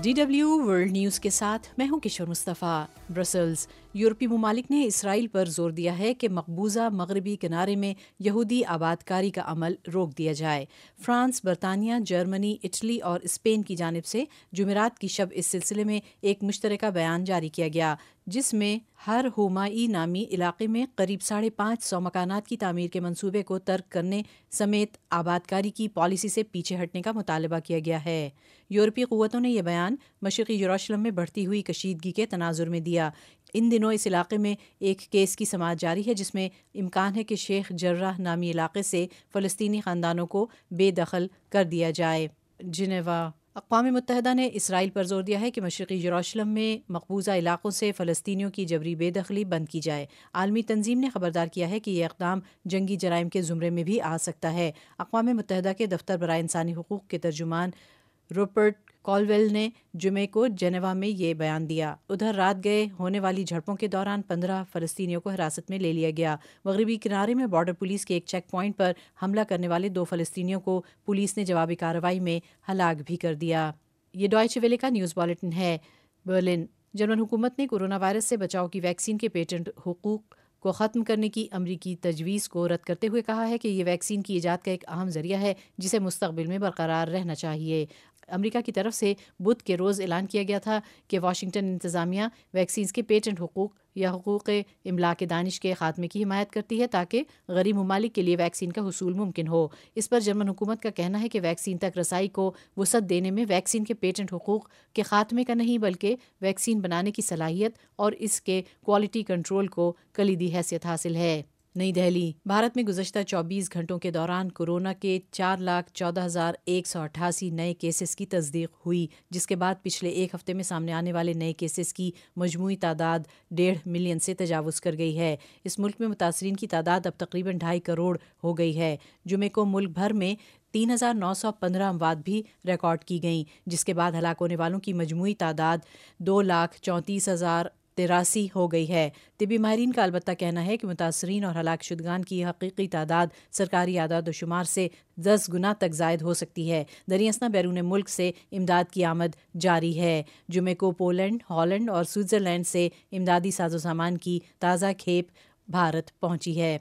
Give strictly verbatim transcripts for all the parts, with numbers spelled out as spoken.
D W world news کے ساتھ میں ہوں کشور مصطفیٰ۔ برسلز یورپی ممالک نے اسرائیل پر زور دیا ہے کہ مقبوضہ مغربی کنارے میں یہودی آباد کاری کا عمل روک دیا جائے۔ فرانس، برطانیہ، جرمنی، اٹلی اور اسپین کی جانب سے جمعرات کی شب اس سلسلے میں ایک مشترکہ بیان جاری کیا گیا، جس میں ہر ہومائی نامی علاقے میں قریب ساڑھے پانچ سو مکانات کی تعمیر کے منصوبے کو ترک کرنے سمیت آباد کاری کی پالیسی سے پیچھے ہٹنے کا مطالبہ کیا گیا ہے۔ یورپی قوتوں نے یہ بیان مشرقی یروشلم میں بڑھتی ہوئی کشیدگی کے تناظر میں دیا۔ ان دنوں اس علاقے میں ایک کیس کی سماعت جاری ہے جس میں امکان ہے کہ شیخ جرح نامی علاقے سے فلسطینی خاندانوں کو بے دخل کر دیا جائے۔ جنیوا۔ اقوام متحدہ نے اسرائیل پر زور دیا ہے کہ مشرقی یروشلم میں مقبوضہ علاقوں سے فلسطینیوں کی جبری بے دخلی بند کی جائے۔ عالمی تنظیم نے خبردار کیا ہے کہ یہ اقدام جنگی جرائم کے زمرے میں بھی آ سکتا ہے۔ اقوام متحدہ کے دفتر برائے انسانی حقوق کے ترجمان روپرٹ کالویل نے جمعے کو جنیوا میں یہ بیان دیا۔ ادھر رات گئے ہونے والی جھڑپوں کے دوران پندرہ فلسطینیوں کو حراست میں لے لیا گیا۔ مغربی کنارے میں بارڈر پولیس کے ایک چیک پوائنٹ پر حملہ کرنے والے دو فلسطینیوں کو پولیس نے جوابی کارروائی میں ہلاک بھی کر دیا۔ یہ ڈوائچے ویلے کا نیوز بلیٹن ہے۔ برلن۔ جرمن حکومت نے کورونا وائرس سے بچاؤ کی ویکسین کے پیٹنٹ حقوق کو ختم کرنے کی امریکی تجویز کو رد کرتے ہوئے کہا ہے کہ یہ ویکسین کی ایجاد کا ایک اہم ذریعہ ہے جسے مستقبل میں برقرار رہنا چاہیے۔ امریکہ کی طرف سے بدھ کے روز اعلان کیا گیا تھا کہ واشنگٹن انتظامیہ ویکسینز کے پیٹنٹ حقوق یا حقوق املاک دانش کے خاتمے کی حمایت کرتی ہے تاکہ غریب ممالک کے لیے ویکسین کا حصول ممکن ہو۔ اس پر جرمن حکومت کا کہنا ہے کہ ویکسین تک رسائی کو وسعت دینے میں ویکسین کے پیٹنٹ حقوق کے خاتمے کا نہیں بلکہ ویکسین بنانے کی صلاحیت اور اس کے کوالٹی کنٹرول کو کلیدی حیثیت حاصل ہے۔ نئی دہلی۔ بھارت میں گزشتہ چوبیس گھنٹوں کے دوران کورونا کے چار لاکھ چودہ ہزار ایک سو اٹھاسی نئے کیسز کی تصدیق ہوئی، جس کے بعد پچھلے ایک ہفتے میں سامنے آنے والے نئے کیسز کی مجموعی تعداد ڈیڑھ ملین سے تجاوز کر گئی ہے۔ اس ملک میں متاثرین کی تعداد اب تقریباً ڈھائی کروڑ ہو گئی ہے۔ جمعے کو ملک بھر میں تین ہزار نو سو پندرہ اموات بھی ریکارڈ کی گئیں، جس کے بعد ہلاک ہونے والوں کی مجموعی تعداد دو لاکھ چونتیس ہزار تراسی ہو گئی ہے۔ طبی ماہرین کا البتہ کہنا ہے کہ متاثرین اور ہلاک شدگان کی حقیقی تعداد سرکاری اعداد و شمار سے دس گنا تک زائد ہو سکتی ہے۔ دریں اثنا بیرون ملک سے امداد کی آمد جاری ہے۔ جمعے کو پولینڈ، ہالینڈ اور سوئٹزرلینڈ سے امدادی ساز و سامان کی تازہ کھیپ بھارت پہنچی ہے۔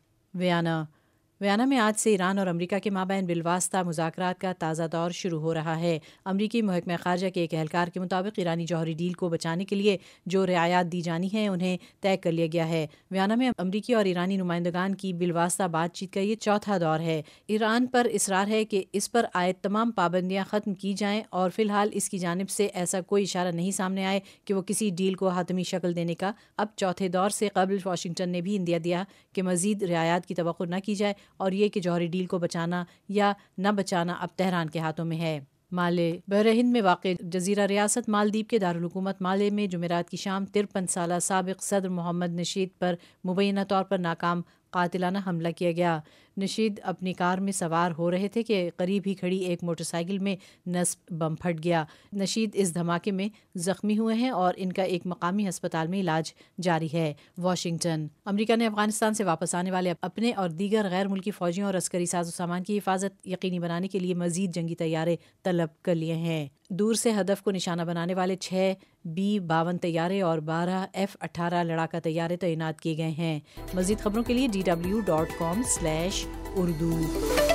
ویانا۔ ویانا میں آج سے ایران اور امریکہ کے مابین بالواسطہ مذاکرات کا تازہ دور شروع ہو رہا ہے۔ امریکی محکمہ خارجہ کے ایک اہلکار کے مطابق ایرانی جوہری ڈیل کو بچانے کے لیے جو رعایات دی جانی ہیں انہیں طے کر لیا گیا ہے۔ ویانا میں امریکی اور ایرانی نمائندگان کی بالواسطہ بات چیت کا یہ چوتھا دور ہے۔ ایران پر اصرار ہے کہ اس پر عائد تمام پابندیاں ختم کی جائیں اور فی الحال اس کی جانب سے ایسا کوئی اشارہ نہیں سامنے آئے کہ وہ کسی ڈیل کو حتمی شکل دینے کا۔ اب چوتھے دور سے قبل واشنگٹن نے بھی اندیا دیا کہ مزید رعایات کی توقع نہ کی جائے اور یہ کہ جوہری ڈیل کو بچانا یا نہ بچانا اب تہران کے ہاتھوں میں ہے۔ مالے۔ بحر ہند میں واقع جزیرہ ریاست مالدیپ کے دارالحکومت مالے میں جمعرات کی شام ترپن سالہ سابق صدر محمد نشید پر مبینہ طور پر ناکام قاتلانہ حملہ کیا گیا۔ نشید اپنی کار میں سوار ہو رہے تھے کہ قریب ہی کھڑی ایک موٹر سائیکل میں نصب بم پھٹ گیا۔ نشید اس دھماکے میں زخمی ہوئے ہیں اور ان کا ایک مقامی ہسپتال میں علاج جاری ہے۔ واشنگٹن۔ امریکہ نے افغانستان سے واپس آنے والے اپنے اور دیگر غیر ملکی فوجیوں اور عسکری ساز و سامان کی حفاظت یقینی بنانے کے لیے مزید جنگی طیارے طلب کر لیے ہیں۔ دور سے ہدف کو نشانہ بنانے والے چھ بی باون طیارے اور بارہ ایف اٹھارہ لڑاکا طیارے تعینات کیے گئے ہیں۔ مزید خبروں کے لیے D W dot com slash Urdu